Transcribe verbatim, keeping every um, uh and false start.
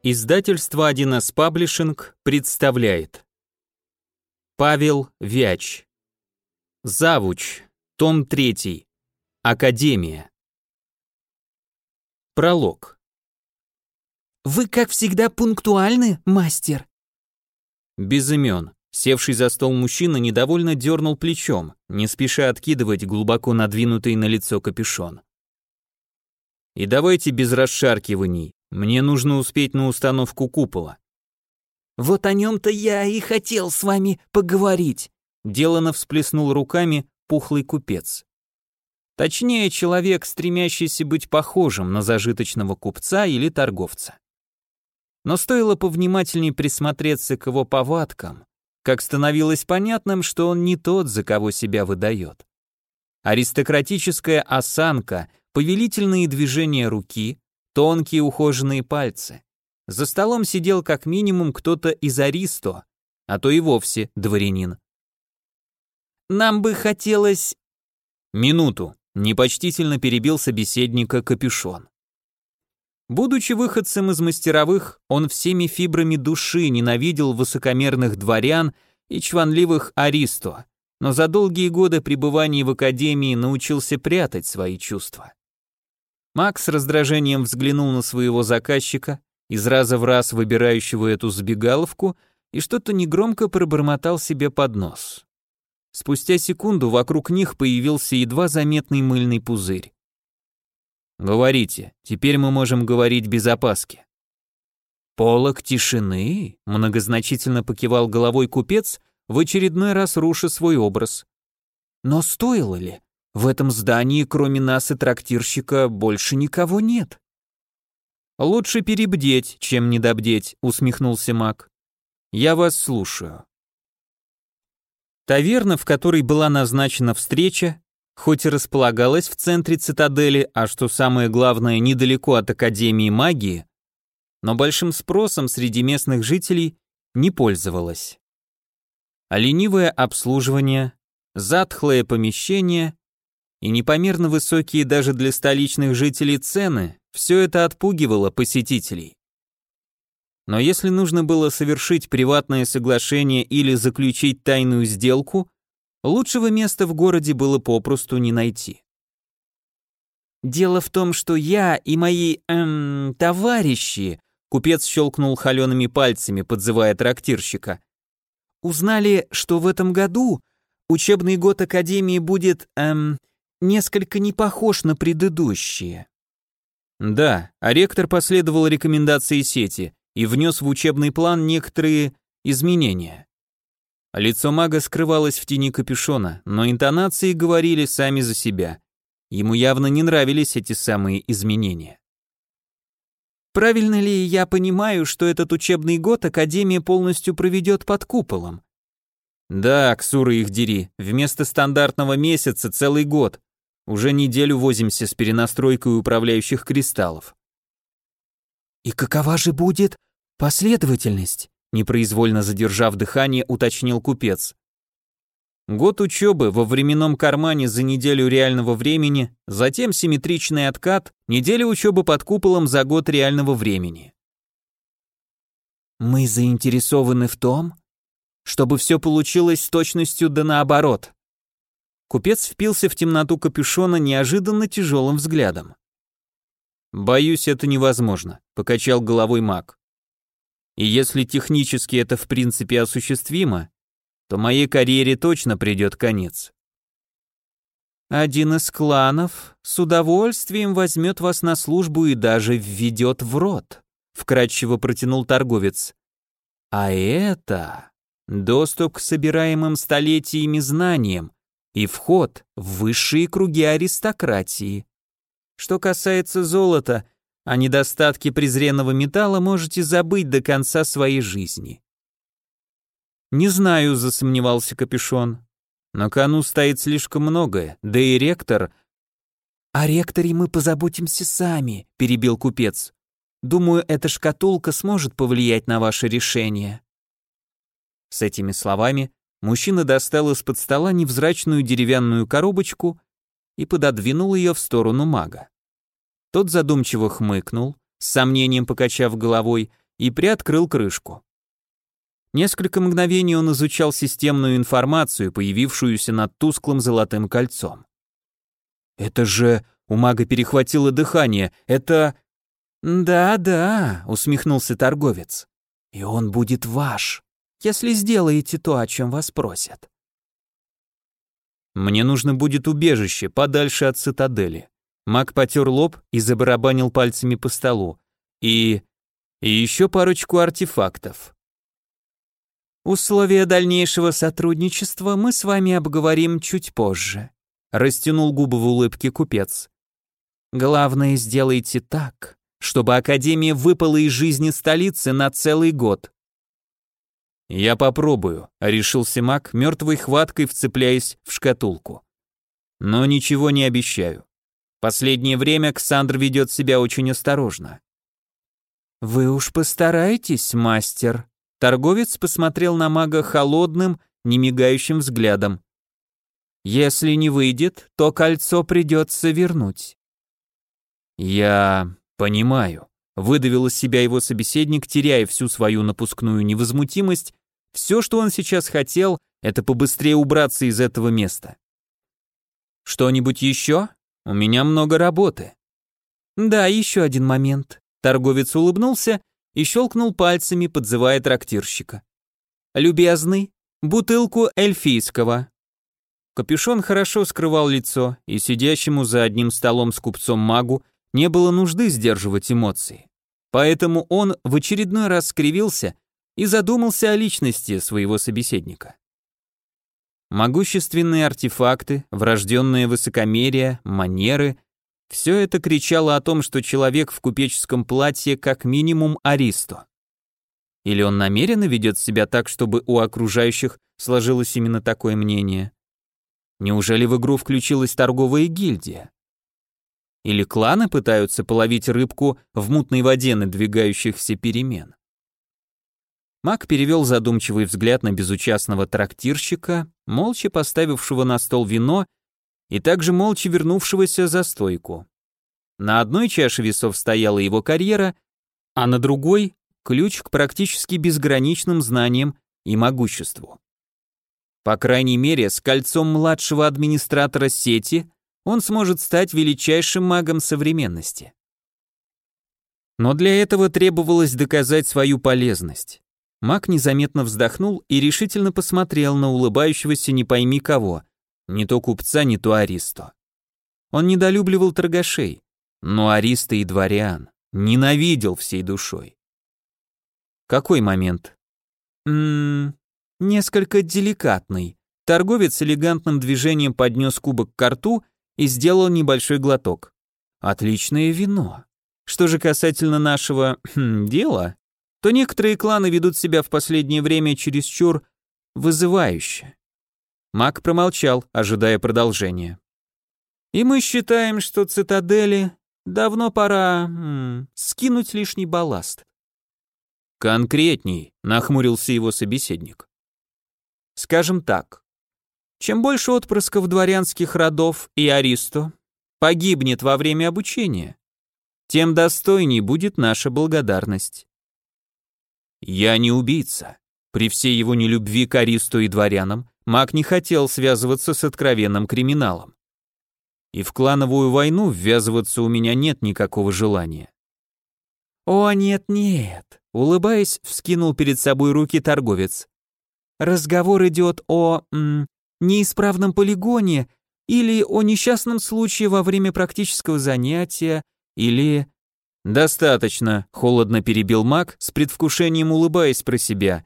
Издательство один эс Паблишинг представляет. Павел Вяч. Завуч. Том третий. Академия. Пролог. «Вы, как всегда, пунктуальны, мастер?» Без имен. Севший за стол мужчина недовольно дернул плечом, не спеша откидывать глубоко надвинутый на лицо капюшон. И давайте без расшаркиваний. Мне нужно успеть на установку купола. «Вот о нем-то я и хотел с вами поговорить», делано всплеснул руками пухлый купец. Точнее, человек, стремящийся быть похожим на зажиточного купца или торговца. Но стоило повнимательней присмотреться к его повадкам, как становилось понятным, что он не тот, за кого себя выдает. Аристократическая осанка, повелительные движения руки, тонкие ухоженные пальцы. За столом сидел как минимум кто-то из аристо, а то и вовсе дворянин. «Нам бы хотелось...» «Минуту», — непочтительно перебил собеседника капюшон. Будучи выходцем из мастеровых, он всеми фибрами души ненавидел высокомерных дворян и чванливых аристо, но за долгие годы пребывания в академии научился прятать свои чувства. Макс с раздражением взглянул на своего заказчика, из раза в раз выбирающего эту забегаловку, и что-то негромко пробормотал себе под нос. Спустя секунду вокруг них появился едва заметный мыльный пузырь. «Говорите, теперь мы можем говорить без опаски». «Полог тишины?» — многозначительно покивал головой купец, в очередной раз руша свой образ. «Но стоило ли? В этом здании, кроме нас и трактирщика, больше никого нет». «Лучше перебдеть, чем недобдеть», — усмехнулся маг. «Я вас слушаю». Таверна, в которой была назначена встреча, хоть и располагалась в центре цитадели, а что самое главное, недалеко от Академии магии, но большим спросом среди местных жителей не пользовалась. А ленивое обслуживание, затхлое помещение и непомерно высокие даже для столичных жителей цены — все это отпугивало посетителей. Но если нужно было совершить приватное соглашение или заключить тайную сделку, лучшего места в городе было попросту не найти. «Дело в том, что я и мои, эм, товарищи», купец щелкнул холеными пальцами, подзывая трактирщика, «узнали, что в этом году учебный год Академии будет, эм, несколько не похож на предыдущие». Да, а ректор последовал рекомендации сети и внес в учебный план некоторые изменения. Лицо мага скрывалось в тени капюшона, но интонации говорили сами за себя. Ему явно не нравились эти самые изменения. «Правильно ли я понимаю, что этот учебный год Академия полностью проведет под куполом?» «Да, ксуры их дери, вместо стандартного месяца целый год. Уже неделю возимся с перенастройкой управляющих кристаллов». «И какова же будет последовательность?» Непроизвольно задержав дыхание, уточнил купец. Год учебы во временном кармане за неделю реального времени, затем симметричный откат, неделя учебы под куполом за год реального времени. «Мы заинтересованы в том, чтобы все получилось с точностью да наоборот». Купец впился в темноту капюшона неожиданно тяжелым взглядом. «Боюсь, это невозможно», — покачал головой маг. «И если технически это в принципе осуществимо, то моей карьере точно придет конец». «Один из кланов с удовольствием возьмет вас на службу и даже введет в рот», — вкратчиво протянул торговец. «А это доступ к собираемым столетиями знаниям и вход в высшие круги аристократии. Что касается золота, о недостатке презренного металла можете забыть до конца своей жизни». «Не знаю», — засомневался капюшон. «На кону стоит слишком многое, да и ректор...» «О ректоре мы позаботимся сами», — перебил купец. «Думаю, эта шкатулка сможет повлиять на ваше решение». С этими словами мужчина достал из-под стола невзрачную деревянную коробочку и пододвинул ее в сторону мага. Тот задумчиво хмыкнул, с сомнением покачав головой, и приоткрыл крышку. Несколько мгновений он изучал системную информацию, появившуюся над тусклым золотым кольцом. «Это же...» — у мага перехватило дыхание. «Это...» «Да-да», — усмехнулся торговец. «И он будет ваш, если сделаете то, о чем вас просят». «Мне нужно будет убежище, подальше от цитадели». Маг потер лоб и забарабанил пальцами по столу. «И... и еще парочку артефактов». «Условия дальнейшего сотрудничества мы с вами обговорим чуть позже», растянул губы в улыбке купец. «Главное, сделайте так, чтобы Академия выпала из жизни столицы на целый год». «Я попробую», — решился маг, мертвой хваткой вцепляясь в шкатулку. «Но ничего не обещаю. Последнее время Ксандр ведет себя очень осторожно». «Вы уж постарайтесь, мастер». Торговец посмотрел на мага холодным, немигающим взглядом. «Если не выйдет, то кольцо придется вернуть». «Я понимаю», — выдавил из себя его собеседник, теряя всю свою напускную невозмутимость. Все, что он сейчас хотел, это побыстрее убраться из этого места. «Что-нибудь еще? У меня много работы». «Да, еще один момент». Торговец улыбнулся и щелкнул пальцами, подзывая трактирщика. «Любезный, бутылку эльфийского». Капюшон хорошо скрывал лицо, и сидящему за одним столом с купцом магу не было нужды сдерживать эмоции. Поэтому он в очередной раз скривился и задумался о личности своего собеседника. Могущественные артефакты, врожденное высокомерие, манеры — все это кричало о том, что человек в купеческом платье как минимум аристо. Или он намеренно ведет себя так, чтобы у окружающих сложилось именно такое мнение? Неужели в игру включилась торговая гильдия? Или кланы пытаются половить рыбку в мутной воде надвигающихся перемен? Маг перевел задумчивый взгляд на безучастного трактирщика, молча поставившего на стол вино и также молча вернувшегося за стойку. На одной чаше весов стояла его карьера, а на другой — ключ к практически безграничным знаниям и могуществу. По крайней мере, с кольцом младшего администратора сети он сможет стать величайшим магом современности. Но для этого требовалось доказать свою полезность. Маг незаметно вздохнул и решительно посмотрел на улыбающегося не пойми кого, не то купца, не то аристо. Он недолюбливал торгашей, но ариста и дворян ненавидел всей душой. Какой момент? Ммм, несколько деликатный. Торговец элегантным движением поднес кубок к рту и сделал небольшой глоток. Отличное вино. Что же касательно нашего хм, дела, то некоторые кланы ведут себя в последнее время чересчур вызывающе. Маг промолчал, ожидая продолжения. И мы считаем, что цитадели давно пора м, скинуть лишний балласт. Конкретней, нахмурился его собеседник. Скажем так, чем больше отпрысков дворянских родов и аристо погибнет во время обучения, тем достойней будет наша благодарность. Я не убийца. При всей его нелюбви к аристу и дворянам, маг не хотел связываться с откровенным криминалом. И в клановую войну ввязываться у меня нет никакого желания. О, нет-нет, улыбаясь, вскинул перед собой руки торговец. Разговор идет о м, неисправном полигоне или о несчастном случае во время практического занятия, или... «Достаточно», — холодно перебил маг, с предвкушением улыбаясь про себя,